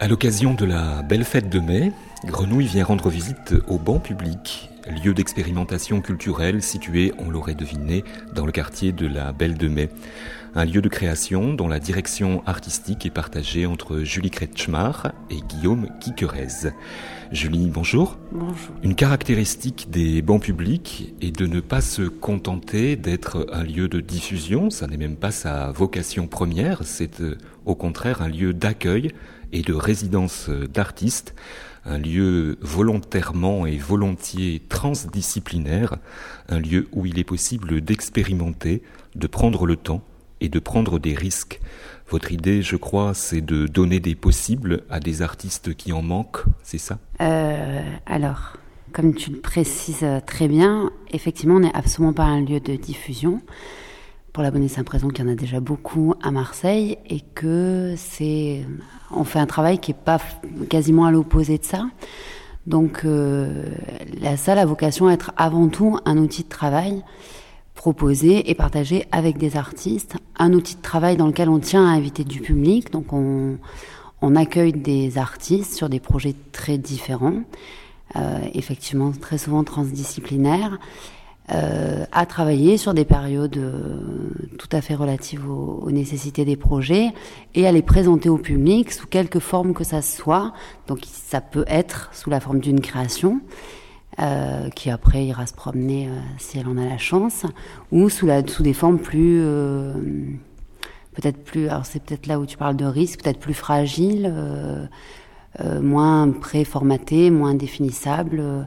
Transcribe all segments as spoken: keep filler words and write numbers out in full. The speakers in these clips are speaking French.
l'occasion de la belle fête de mai, Grenouille vient rendre visite au banc public, lieu d'expérimentation culturelle situé, on l'aurait deviné, dans le quartier de la Belle de Mai. Un lieu de création dont la direction artistique est partagée entre Julie Kretschmar et Guillaume Quiquerez. Julie, bonjour. Bonjour. Une caractéristique des bancs publics est de ne pas se contenter d'être un lieu de diffusion, ça n'est même pas sa vocation première, c'est euh, au contraire un lieu d'accueil et de résidence d'artistes, un lieu volontairement et volontiers transdisciplinaire, un lieu où il est possible d'expérimenter, de prendre le temps et de prendre des risques. Votre idée, je crois, c'est de donner des possibles à des artistes qui en manquent, c'est ça ? euh, Alors, comme tu le précises très bien, effectivement, on n'est absolument pas un lieu de diffusion. Pour la bonne et simple raison qu'il y en a déjà beaucoup à Marseille et que c'est, on fait un travail qui n'est pas quasiment à l'opposé de ça. Donc, euh, la salle a vocation à être avant tout un outil de travail proposé et partagé avec des artistes, un outil de travail dans lequel on tient à inviter du public. Donc on, on accueille des artistes sur des projets très différents, euh, effectivement très souvent transdisciplinaires, euh, à travailler sur des périodes euh, tout à fait relatives aux, aux nécessités des projets et à les présenter au public sous quelque forme que ça soit. Donc ça peut être sous la forme d'une création, Euh, qui après ira se promener euh, si elle en a la chance, ou sous, la, sous des formes plus, euh, peut-être plus, alors c'est peut-être là où tu parles de risque, peut-être plus fragiles, euh, euh, moins préformatées, moins définissables, euh,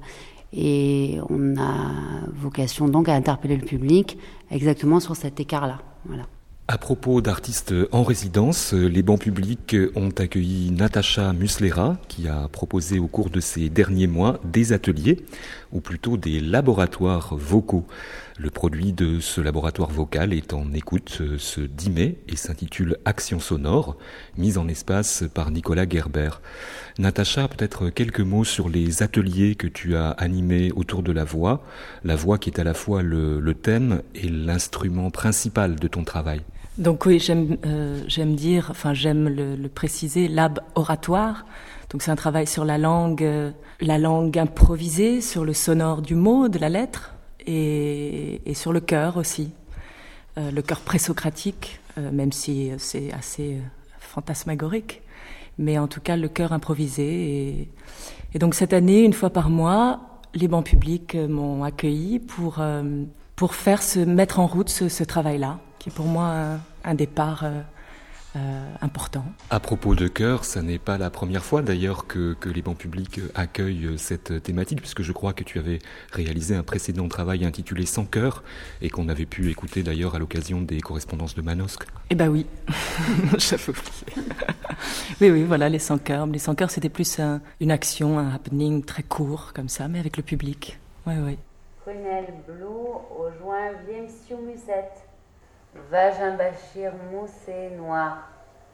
et on a vocation donc à interpeller le public exactement sur cet écart-là. Voilà. À propos d'artistes en résidence, les bancs publics ont accueilli Natacha Muslera, qui a proposé au cours de ces derniers mois des ateliers, ou plutôt des laboratoires vocaux. Le produit de ce laboratoire vocal est en écoute ce dix mai et s'intitule Action sonore, mise en espace par Nicolas Gerber. Natacha, peut-être quelques mots sur les ateliers que tu as animés autour de la voix, la voix qui est à la fois le, le thème et l'instrument principal de ton travail. Donc oui, j'aime, euh, j'aime dire, enfin j'aime le, le préciser, lab oratoire. Donc c'est un travail sur la langue, euh, la langue improvisée, sur le sonore du mot, de la lettre, et, et sur le chœur aussi, euh, le chœur présocratique, euh, même si c'est assez euh, fantasmagorique, mais en tout cas le chœur improvisé. Et, et donc cette année, une fois par mois, les bancs publics m'ont accueilli pour euh, pour faire se mettre en route ce, ce travail-là, qui est pour moi un, un départ euh, euh, important. À propos de chœur, ça n'est pas la première fois d'ailleurs que, que les bancs publics accueillent cette thématique, puisque je crois que tu avais réalisé un précédent travail intitulé Sans chœur, et qu'on avait pu écouter d'ailleurs à l'occasion des correspondances de Manosque. Eh ben oui, j'avais oublié. Oui, oui, voilà, les sans chœurs. Les sans chœurs, c'était plus un, une action, un happening très court, comme ça, mais avec le public. Oui, oui. Prunelle bleu au joint viem sur musette. Vagin bachir moussé noir.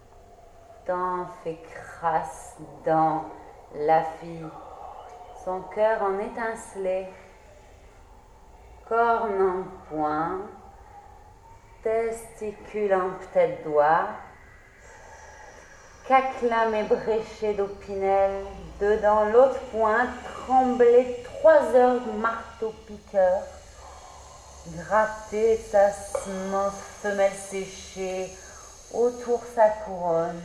Temps fait crasse dans la fille. Son cœur en étincelé. Corne en point. Testicule en peut-être doigt. Caclame ébréché d'opinel. Dedans l'autre point tremblait trois heures de marteau-piqueur. Gratter sa semence femelle séchée autour sa couronne.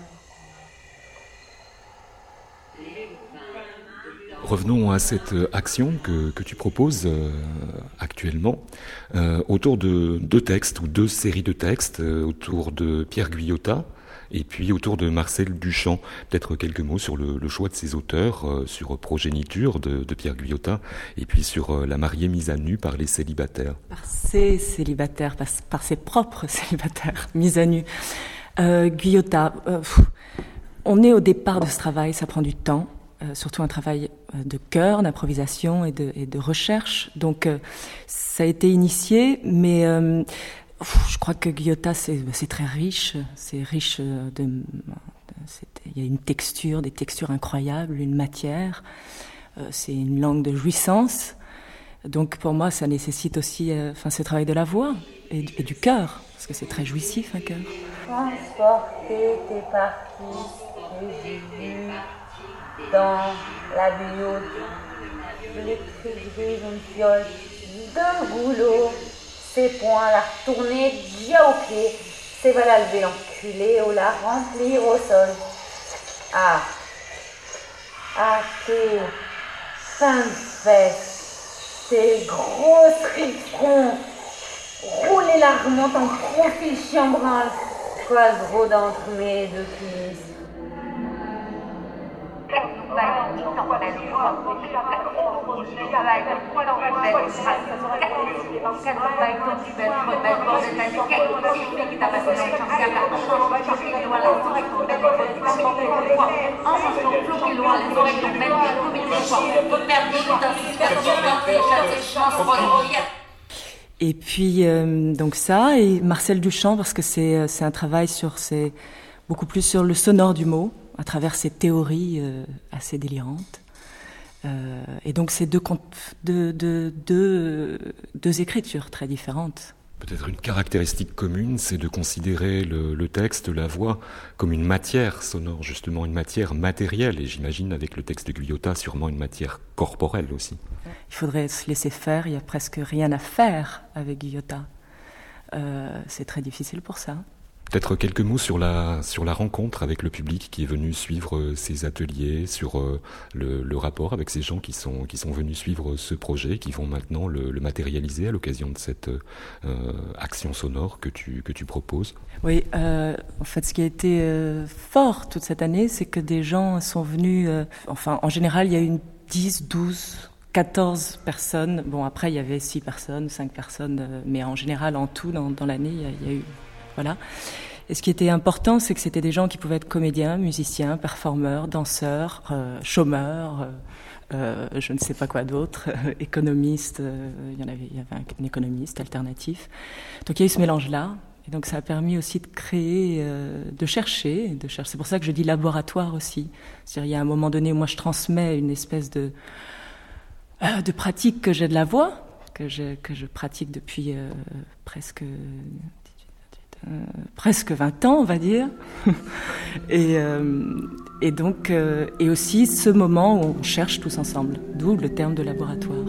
Revenons à cette action que, que tu proposes euh, actuellement euh, autour de deux textes ou deux séries de textes euh, autour de Pierre Guyotat et puis autour de Marcel Duchamp. Peut-être quelques mots sur le, le choix de ces auteurs, euh, sur Progéniture de, de Pierre Guyotat et puis sur euh, La mariée mise à nu par les célibataires. Par ses célibataires, par, par ses propres célibataires mis à nu. Euh, Guyotat, euh, pff, on est au départ de ce travail, ça prend du temps. Euh, surtout un travail de chœur, d'improvisation et de, et de recherche. Donc, euh, ça a été initié, mais euh, pff, je crois que Guyotat, c'est, c'est très riche. C'est riche de... de il y a une texture, des textures incroyables, une matière. Euh, c'est une langue de jouissance. Donc, pour moi, ça nécessite aussi euh, enfin, ce travail de la voix et, et du chœur, parce que c'est très jouissif, un chœur. Transporter tes parties j'ai vu dans la bibliothèque l'écriture d'une fiole de goulot, ses poings la retourner, déjà au pied, ses va la lever l'enculé ou la remplir au sol. Ah, ah, tes fins de fesses, tes grosses rides front, rouler largement en profil chambranle, quoi gros d'entre mes deux cuisses. Et puis euh, donc ça et Marcel Duchamp parce que c'est c'est un travail sur c'est beaucoup plus sur le sonore du mot à travers ses théories euh, assez délirantes. Euh, et donc c'est deux, deux, deux, deux, deux écritures très différentes. Peut-être une caractéristique commune, c'est de considérer le, le texte, la voix, comme une matière sonore, justement une matière matérielle, et j'imagine avec le texte de Guyotat sûrement une matière corporelle aussi. Il faudrait se laisser faire, il n'y a presque rien à faire avec Guyotat. Euh, c'est très difficile pour ça. Peut-être quelques mots sur la, sur la rencontre avec le public qui est venu suivre ces ateliers, sur le, le rapport avec ces gens qui sont, qui sont venus suivre ce projet, qui vont maintenant le, le matérialiser à l'occasion de cette euh, action sonore que tu, que tu proposes. Oui, euh, en fait ce qui a été euh, fort toute cette année, c'est que des gens sont venus, euh, enfin en général il y a eu dix, douze, quatorze personnes, bon après il y avait six personnes, cinq personnes, euh, mais en général en tout dans, dans l'année il y a, il y a eu... Voilà. Et ce qui était important, c'est que c'était des gens qui pouvaient être comédiens, musiciens, performeurs, danseurs, euh, chômeurs, euh, euh, je ne sais pas quoi d'autre, euh, économistes. Euh, il y en avait, il y avait un, un économiste alternatif. Donc il y a eu ce mélange-là. Et donc ça a permis aussi de créer, euh, de chercher, de chercher. C'est pour ça que je dis laboratoire aussi. C'est-à-dire il y a un moment donné où moi je transmets une espèce de euh, de pratique que j'ai de la voix, que je que je pratique depuis euh, presque Euh, presque vingt ans, on va dire. et, euh, et donc, euh, et aussi ce moment où on cherche tous ensemble, d'où le terme de laboratoire.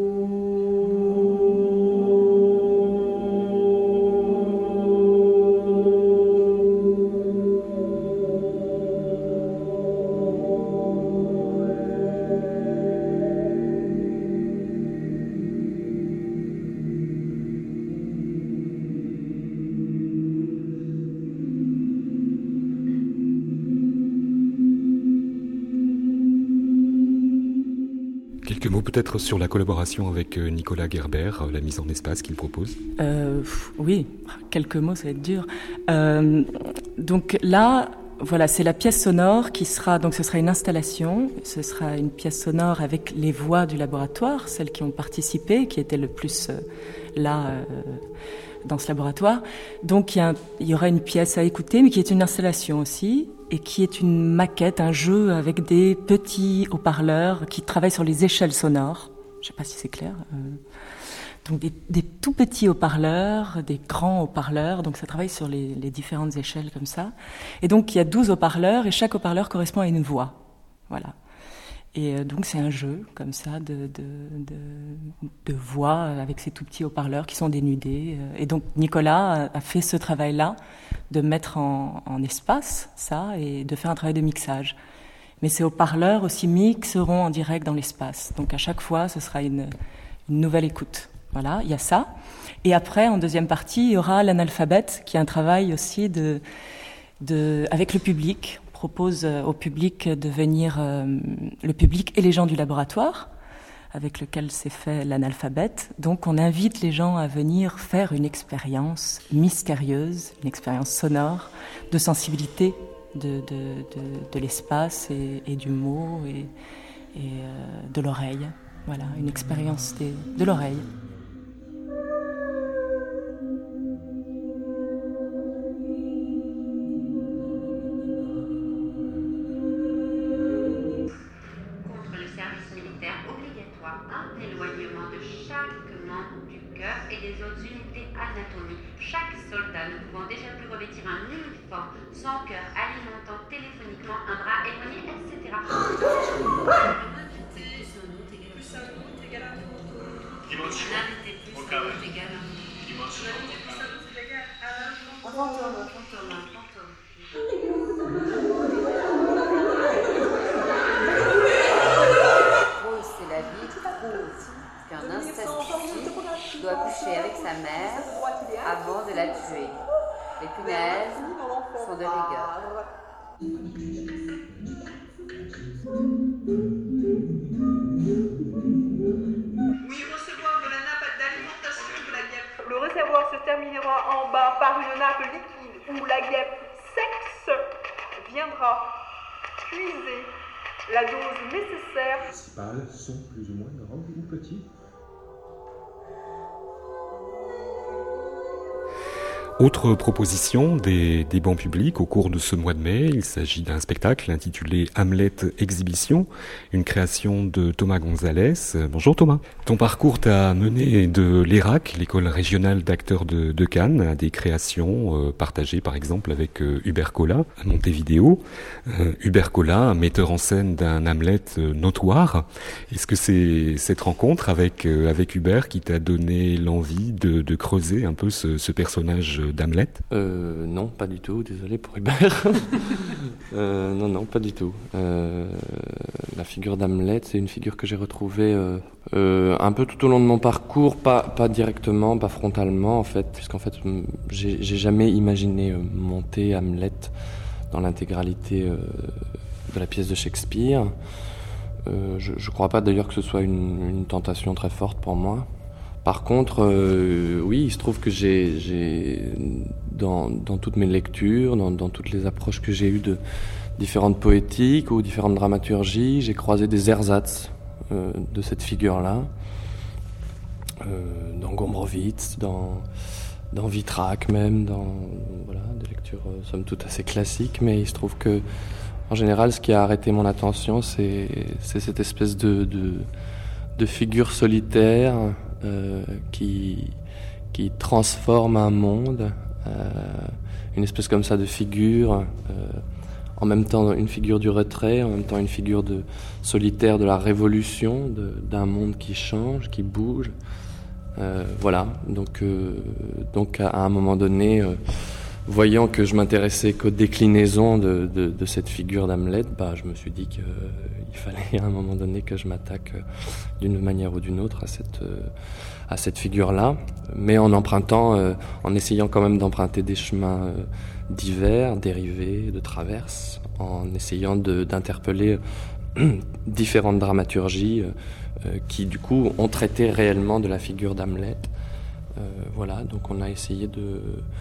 Quelques mots peut-être sur la collaboration avec Nicolas Gerber, la mise en espace qu'il propose. Euh, oui, quelques mots, ça va être dur. Euh, donc là, voilà, c'est la pièce sonore qui sera, donc ce sera une installation, ce sera une pièce sonore avec les voix du laboratoire, celles qui ont participé, qui étaient le plus euh, là euh, dans ce laboratoire. Donc il y, a un, il y aura une pièce à écouter, mais qui est une installation aussi, et qui est une maquette, un jeu avec des petits haut-parleurs qui travaillent sur les échelles sonores. Je ne sais pas si c'est clair. Euh, donc des, des tout petits haut-parleurs, des grands haut-parleurs. Donc ça travaille sur les, les différentes échelles comme ça. Et donc il y a douze haut-parleurs et chaque haut-parleur correspond à une voix. Voilà. Et euh, donc c'est un jeu comme ça de, de, de, de voix avec ces tout petits haut-parleurs qui sont dénudés. Et donc Nicolas a fait ce travail-là de mettre en, en espace ça et de faire un travail de mixage. Mais ces haut-parleurs aussi mixeront en direct dans l'espace. Donc à chaque fois, ce sera une, une nouvelle écoute. Voilà, il y a ça. Et après, en deuxième partie, il y aura l'analphabète, qui est un travail aussi de, de, avec le public. On propose au public de venir, euh, le public et les gens du laboratoire, avec lequel s'est fait l'analphabète. Donc on invite les gens à venir faire une expérience mystérieuse, une expérience sonore, de sensibilité de, de, de, de l'espace et, et du mot et, et euh, de l'oreille. Voilà, une expérience des, de l'oreille. Contre le service militaire obligatoire, un éloignement de chaque membre du cœur. cœur et des autres unités anatomiques. Chaque soldat ne pouvant déjà plus revêtir un uniforme, son cœur alimentant téléphoniquement un bras éloigné, et cetera. Fantôme, fantôme, fantôme. Trouille, c'est la vie, trouille. Qu'un incestueux doit coucher avec sa mère avant de la tuer. Les punaises sont de rigueur. Oui, recevoir de la nappe d'alimentation de la guêpe. Le réservoir se terminera en bas par une nappe liquide où la guêpe sexe viendra puiser la dose nécessaire. Les pales sont plus ou moins grandes ou petites. Autre proposition des, des bancs publics au cours de ce mois de mai, il s'agit d'un spectacle intitulé Hamlet Exhibition, une création de Thomas Gonzalez. Bonjour Thomas. Ton parcours t'a mené de l'E R A C, l'école régionale d'acteurs de, de Cannes, à des créations euh, partagées par exemple avec euh, Hubert Collat à Montevideo. Euh, Hubert Collat, un metteur en scène d'un Hamlet euh, notoire. Est-ce que c'est cette rencontre avec, euh, avec Hubert qui t'a donné l'envie de, de creuser un peu ce, ce personnage d'Hamlet ? euh, Non, pas du tout, désolé pour Hubert. euh, non, non, pas du tout. Euh, la figure d'Hamlet, c'est une figure que j'ai retrouvée euh, euh, un peu tout au long de mon parcours, pas, pas directement, pas frontalement en fait, puisqu'en fait j'ai, j'ai jamais imaginé euh, monter Hamlet dans l'intégralité euh, de la pièce de Shakespeare. Euh, je ne crois pas d'ailleurs que ce soit une, une tentation très forte pour moi. Par contre, euh, oui, il se trouve que j'ai, j'ai dans, dans toutes mes lectures, dans, dans toutes les approches que j'ai eues de différentes poétiques ou différentes dramaturgies, j'ai croisé des ersatz euh, de cette figure-là, euh, dans Gombrowicz, dans, dans Vitrac même, dans voilà, des lectures euh, somme toute assez classiques, mais il se trouve que, en général, ce qui a arrêté mon attention, c'est, c'est cette espèce de, de, de figure solitaire, Euh, qui, qui transforme un monde, euh, une espèce comme ça de figure, euh, en même temps une figure du retrait, en même temps une figure de, solitaire de la révolution, de, d'un monde qui change, qui bouge. Euh, voilà, donc, euh, donc à, à un moment donné, euh, voyant que je m'intéressais qu'aux déclinaisons de, de, de cette figure d'Hamlet, bah, je me suis dit qu'il euh, fallait à un moment donné que je m'attaque euh, d'une manière ou d'une autre à cette, euh, à cette figure-là, mais en empruntant, euh, en essayant quand même d'emprunter des chemins euh, divers, dérivés, de traverse, en essayant de, d'interpeller euh, différentes dramaturgies euh, qui du coup ont traité réellement de la figure d'Hamlet. Euh, voilà, donc on a essayé de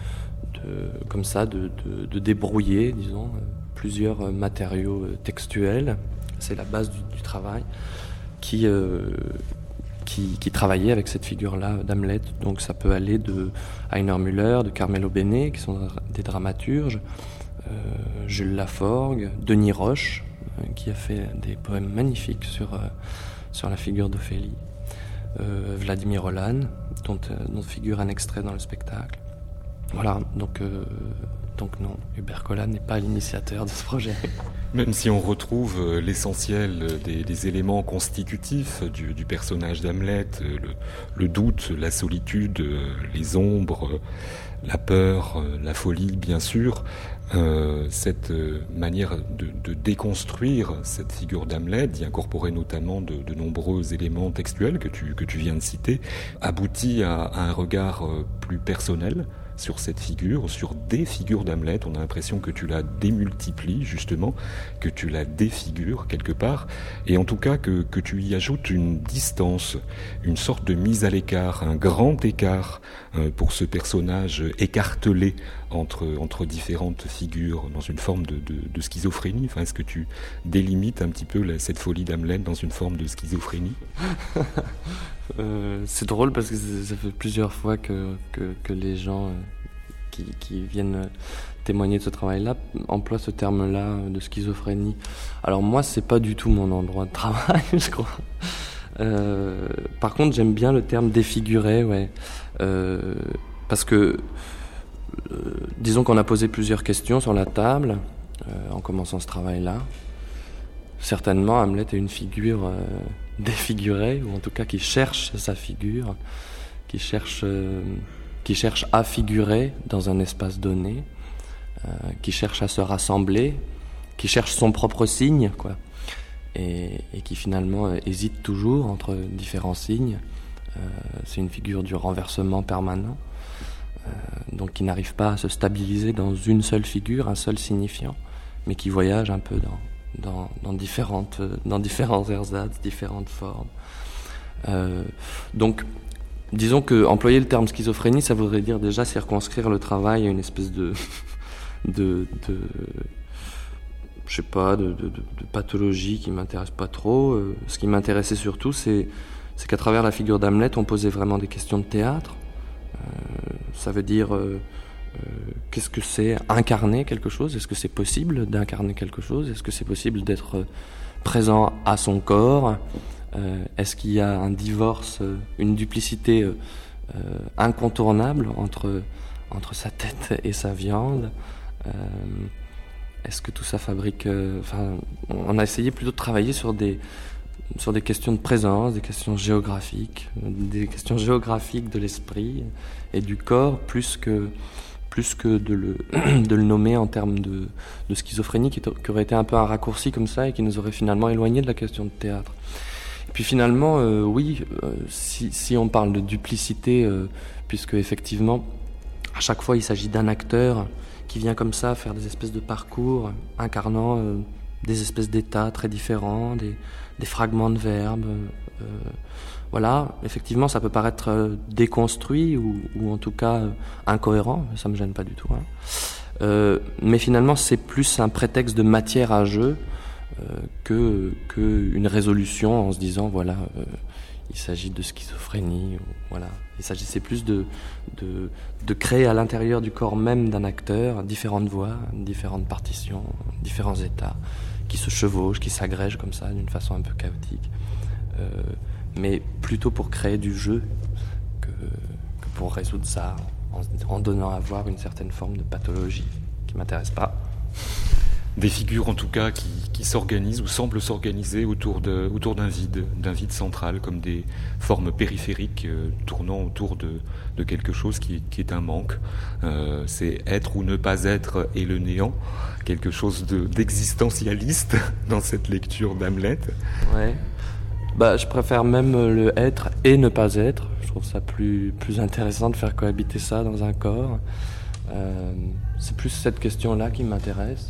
De, comme ça, de, de, de débrouiller, disons, euh, plusieurs matériaux euh, textuels. C'est la base du, du travail qui, euh, qui, qui travaillait avec cette figure-là d'Hamlet. Donc ça peut aller de Heiner Müller, de Carmelo Bene, qui sont des dramaturges, euh, Jules Laforgue, Denis Roche, euh, qui a fait des poèmes magnifiques sur, euh, sur la figure d'Ophélie, euh, Vladimir Olan, dont, euh, dont figure un extrait dans le spectacle. Voilà, donc, euh, donc non, Hubert Collat n'est pas l'initiateur de ce projet. Même si on retrouve l'essentiel des, des éléments constitutifs du, du personnage d'Hamlet, le, le doute, la solitude, les ombres, la peur, la folie, bien sûr, euh, cette manière de, de déconstruire cette figure d'Hamlet, d'y incorporer notamment de, de nombreux éléments textuels que tu, que tu viens de citer, aboutit à, à un regard plus personnel sur cette figure, sur des figures d'Hamlet. On a l'impression que tu la démultiplies justement, que tu la défigures quelque part, et en tout cas que, que tu y ajoutes une distance, une sorte de mise à l'écart, un grand écart euh, pour ce personnage écartelé entre, entre différentes figures, dans une forme de, de, de schizophrénie. Enfin, est-ce que tu délimites un petit peu la, cette folie d'Hamlet dans une forme de schizophrénie? Euh, c'est drôle parce que ça fait plusieurs fois que, que, que les gens euh, qui, qui viennent témoigner de ce travail-là emploient ce terme-là de schizophrénie. Alors moi, c'est pas du tout mon endroit de travail, je crois. Euh, par contre, j'aime bien le terme défiguré, ouais. Euh, parce que, euh, disons qu'on a posé plusieurs questions sur la table euh, en commençant ce travail-là. Certainement, Hamlet est une figure euh, défigurée, ou en tout cas qui cherche sa figure, qui cherche, euh, qui cherche à figurer dans un espace donné, euh, qui cherche à se rassembler, qui cherche son propre signe, quoi, et, et qui finalement euh, hésite toujours entre différents signes. Euh, c'est une figure du renversement permanent, euh, donc qui n'arrive pas à se stabiliser dans une seule figure, un seul signifiant, mais qui voyage un peu dans Dans, dans différentes, dans différents ersatz, différentes formes. Euh, donc, disons que employer le terme schizophrénie, ça voudrait dire déjà circonscrire le travail à une espèce de, de, de je sais pas, de, de, de, de pathologie qui m'intéresse pas trop. Euh, ce qui m'intéressait surtout, c'est, c'est qu'à travers la figure d'Hamlet, on posait vraiment des questions de théâtre. Euh, ça veut dire euh, Euh, qu'est-ce que c'est incarner quelque chose ? Est-ce que c'est possible d'incarner quelque chose ? Est-ce que c'est possible d'être présent à son corps ? euh, Est-ce qu'il y a un divorce, une duplicité euh, incontournable entre, entre sa tête et sa viande ? euh, Est-ce que tout ça fabrique... Enfin, euh, on a essayé plutôt de travailler sur des, sur des questions de présence, des questions géographiques, des questions géographiques de l'esprit et du corps, plus que... plus que de le, de le nommer en termes de, de schizophrénie, qui, qui aurait été un peu un raccourci comme ça et qui nous aurait finalement éloigné de la question de théâtre. Et puis finalement, euh, oui, euh, si, si on parle de duplicité, euh, puisque effectivement, à chaque fois, il s'agit d'un acteur qui vient comme ça faire des espèces de parcours, incarnant euh, des espèces d'états très différents, des, des fragments de verbes. Euh, Voilà, effectivement, ça peut paraître euh, déconstruit ou, ou en tout cas euh, incohérent, ça me gêne pas du tout. Hein. Euh, mais finalement, c'est plus un prétexte de matière à jeu euh, que, que une résolution en se disant voilà, euh, il s'agit de schizophrénie. Ou, voilà, il s'agissait plus de, de de créer à l'intérieur du corps même d'un acteur différentes voix, différentes partitions, différents états qui se chevauchent, qui s'agrègent comme ça d'une façon un peu chaotique. Euh, mais plutôt pour créer du jeu que, que pour résoudre ça en, en donnant à voir une certaine forme de pathologie qui m'intéresse pas. Des figures en tout cas qui, qui s'organisent ou semblent s'organiser autour, de, autour d'un vide, d'un vide central, comme des formes périphériques euh, tournant autour de, de quelque chose qui, qui est un manque. Euh, c'est être ou ne pas être et le néant, quelque chose de, d'existentialiste dans cette lecture d'Hamlet. Ouais. Bah, je préfère même le être et ne pas être. Je trouve ça plus, plus intéressant de faire cohabiter ça dans un corps. Euh, c'est plus cette question-là qui m'intéresse.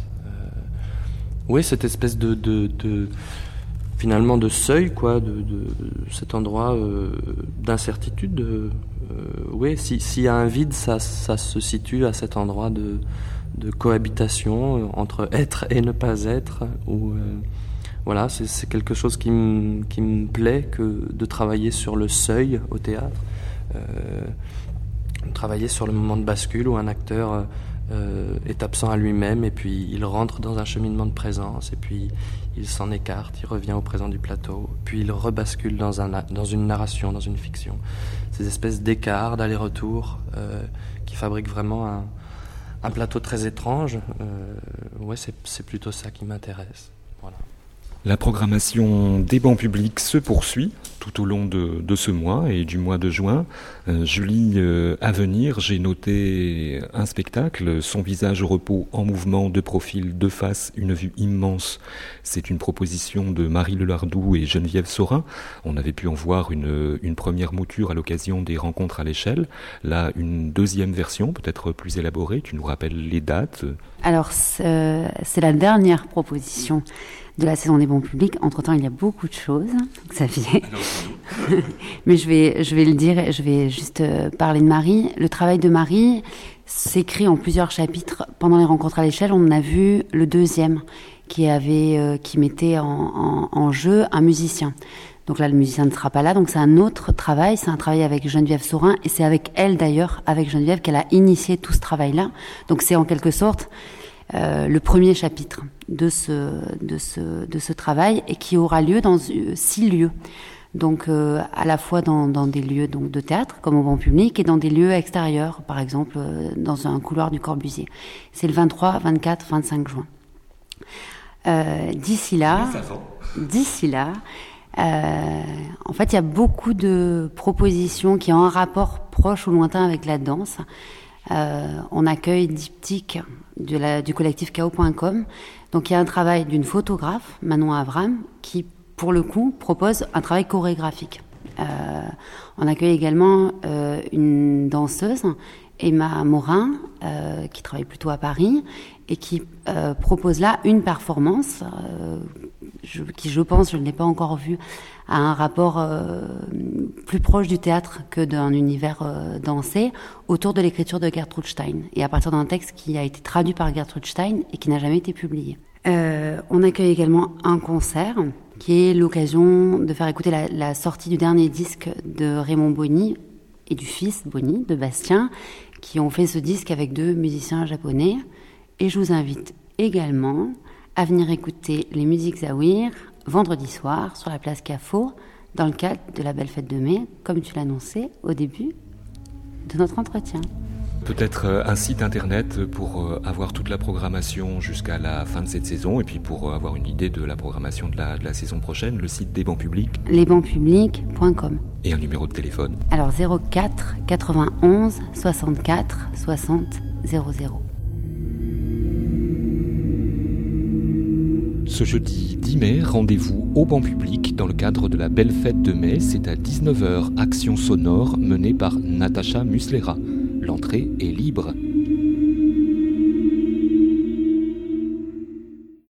Euh, oui, cette espèce de, de, de finalement de seuil, quoi, de, de cet endroit euh, d'incertitude. Euh, oui, si, s'il y a un vide, ça, ça se situe à cet endroit de, de cohabitation entre être et ne pas être, où euh, voilà, c'est, c'est quelque chose qui me qui me plaît que de travailler sur le seuil au théâtre, euh, travailler sur le moment de bascule où un acteur euh, est absent à lui-même et puis il rentre dans un cheminement de présence et puis il s'en écarte, il revient au présent du plateau, puis il rebascule dans un dans une narration, dans une fiction. Ces espèces d'écarts, d'aller-retour euh, qui fabriquent vraiment un un plateau très étrange. Euh, ouais, c'est c'est plutôt ça qui m'intéresse. Voilà. La programmation des bancs publics se poursuit tout au long de, de ce mois et du mois de juin. Euh, Julie, euh, à venir, j'ai noté un spectacle, Son visage au repos en mouvement, de profil, de face, une vue immense. C'est une proposition de Marie Lelardou et Geneviève Saurin. On avait pu en voir une, une première mouture à l'occasion des rencontres à l'échelle. Là, une deuxième version, peut-être plus élaborée. Tu nous rappelles les dates ? Alors, c'est, c'est la dernière proposition de la saison des bons publics. Entre-temps, il y a beaucoup de choses, Xavier. Mais je vais, je vais le dire, je vais juste parler de Marie. Le travail de Marie s'écrit en plusieurs chapitres. Pendant les rencontres à l'échelle, on a vu le deuxième qui avait, euh, qui mettait en, en, en jeu un musicien. Donc là, le musicien ne sera pas là. Donc c'est un autre travail. C'est un travail avec Geneviève Saurin. Et c'est avec elle, d'ailleurs, avec Geneviève, qu'elle a initié tout ce travail-là. Donc c'est en quelque sorte Euh, le premier chapitre de ce, de, ce, de ce travail et qui aura lieu dans euh, six lieux. Donc euh, à la fois dans, dans des lieux donc de théâtre comme au banc public et dans des lieux extérieurs, par exemple euh, dans un couloir du Corbusier. C'est le vingt-trois, vingt-quatre, vingt-cinq juin. Euh, d'ici là, d'ici là, euh, en fait, il y a beaucoup de propositions qui ont un rapport proche ou lointain avec la danse. Euh, on accueille Diptyque de la, du collectif K O point com. Donc il y a un travail d'une photographe, Manon Avram, qui pour le coup propose un travail chorégraphique. Euh, on accueille également euh, une danseuse, Emma Morin, euh, qui travaille plutôt à Paris et qui euh, propose là une performance euh, je, qui, je pense, je ne l'ai pas encore vue, a un rapport euh, plus proche du théâtre que d'un univers euh, dansé, autour de l'écriture de Gertrude Stein, et à partir d'un texte qui a été traduit par Gertrude Stein et qui n'a jamais été publié. Euh, on accueille également un concert qui est l'occasion de faire écouter la, la sortie du dernier disque de Raymond Bonny et du fils Bonny, de Bastien, qui ont fait ce disque avec deux musiciens japonais. Et je vous invite également à venir écouter les musiques Zawir vendredi soir sur la place Cafo dans le cadre de la Belle Fête de Mai, comme tu l'annonçais au début de notre entretien. Peut-être un site internet pour avoir toute la programmation jusqu'à la fin de cette saison et puis pour avoir une idée de la programmation de la, de la saison prochaine, le site des bancs publics. les bancs publics point com. Et un numéro de téléphone. Alors zéro quatre quatre-vingt-onze soixante-quatre soixante zéro zéro. Ce jeudi dix mai, rendez-vous au banc public dans le cadre de la Belle Fête de Mai. C'est à dix-neuf heures, action sonore menée par Natacha Muslera. L'entrée est libre.